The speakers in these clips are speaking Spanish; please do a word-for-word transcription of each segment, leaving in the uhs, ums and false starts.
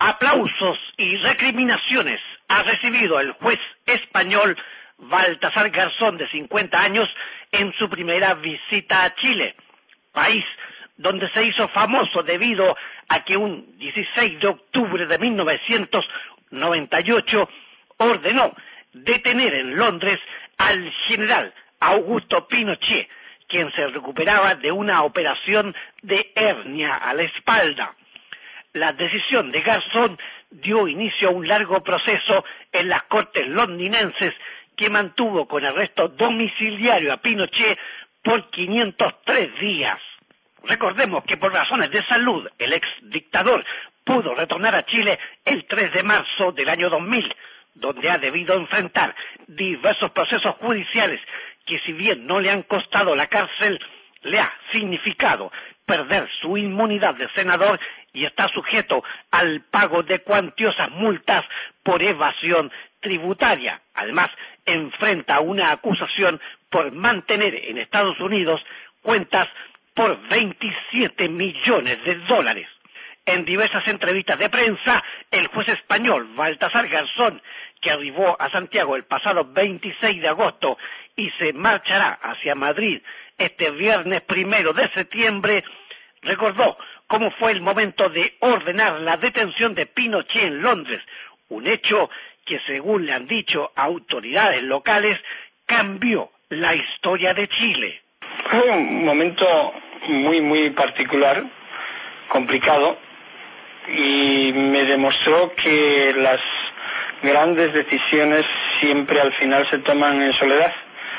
Aplausos y recriminaciones ha recibido el juez español Baltasar Garzón, de cincuenta años, en su primera visita a Chile, país donde se hizo famoso debido a que un dieciséis de octubre de mil novecientos noventa y ocho ordenó detener en Londres al general Augusto Pinochet, quien se recuperaba de una operación de hernia a la espalda. La decisión de Garzón dio inicio a un largo proceso en las cortes londinenses que mantuvo con arresto domiciliario a Pinochet por quinientos tres días. Recordemos que por razones de salud el ex dictador pudo retornar a Chile el tres de marzo del año dos mil, donde ha debido enfrentar diversos procesos judiciales que, si bien no le han costado la cárcel, le ha significado perder su inmunidad de senador y está sujeto al pago de cuantiosas multas por evasión tributaria. Además, enfrenta una acusación por mantener en Estados Unidos cuentas por veintisiete millones de dólares. En diversas entrevistas de prensa, el juez español Baltasar Garzón, que arribó a Santiago el pasado veintiséis de agosto y se marchará hacia Madrid este viernes primero de septiembre, recordó cómo fue el momento de ordenar la detención de Pinochet en Londres, un hecho que, según le han dicho autoridades locales, cambió la historia de Chile. Fue un momento muy, muy particular, complicado, y me demostró que las grandes decisiones siempre al final se toman en soledad.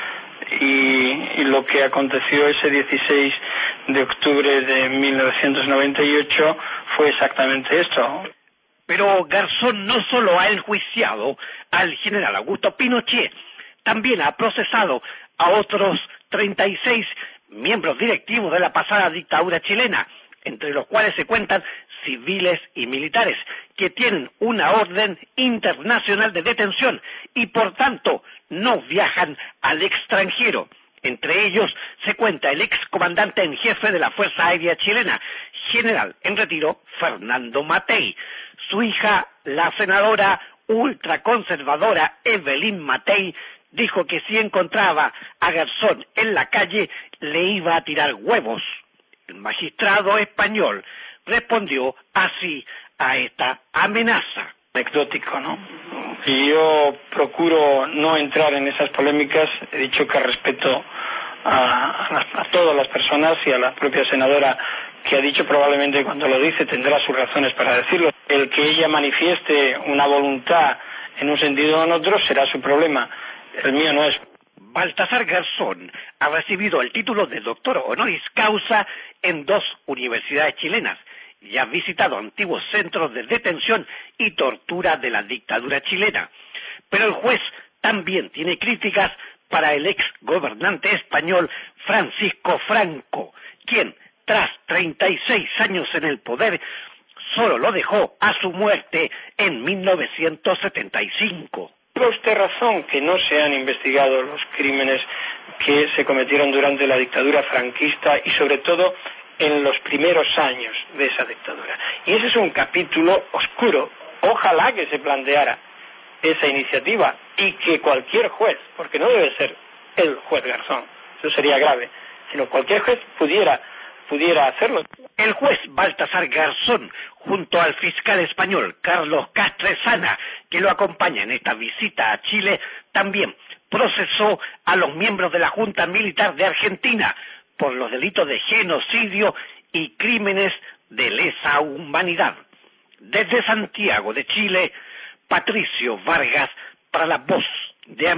Y, y lo que aconteció ese dieciséis de octubre de mil novecientos noventa y ocho fue exactamente esto. Pero Garzón no solo ha enjuiciado al general Augusto Pinochet, también ha procesado a otros treinta y seis miembros directivos de la pasada dictadura chilena, entre los cuales se cuentan civiles y militares, que tienen una orden internacional de detención y por tanto no viajan al extranjero. Entre ellos se cuenta el ex comandante en jefe de la Fuerza Aérea Chilena, general en retiro Fernando Matei. Su hija, la senadora ultraconservadora Evelyn Matei, dijo que si encontraba a Garzón en la calle le iba a tirar huevos. El magistrado español respondió así a esta amenaza. Anecdótico, ¿no? Y yo procuro no entrar en esas polémicas. He dicho que respeto a, a, a todas las personas y a la propia senadora, que ha dicho, probablemente cuando lo dice tendrá sus razones para decirlo. El que ella manifieste una voluntad en un sentido o en otro será su problema. El mío no es. Baltasar Garzón ha recibido el título de doctor honoris causa en dos universidades chilenas y ha visitado antiguos centros de detención y tortura de la dictadura chilena. Pero el juez también tiene críticas para el ex gobernante español Francisco Franco, quien, tras treinta y seis años en el poder, solo lo dejó a su muerte en mil novecientos setenta y cinco. ¿Tiene usted razón que no se han investigado los crímenes que se cometieron durante la dictadura franquista y sobre todo en los primeros años de esa dictadura? Y ese es un capítulo oscuro. Ojalá que se planteara esa iniciativa y que cualquier juez, porque no debe ser el juez Garzón, eso sería grave, sino cualquier juez pudiera pudiera hacerlo. El juez Baltasar Garzón, junto al fiscal español Carlos Castresana, que lo acompaña en esta visita a Chile, también procesó a los miembros de la Junta Militar de Argentina por los delitos de genocidio y crímenes de lesa humanidad. Desde Santiago de Chile, Patricio Vargas para La Voz de América.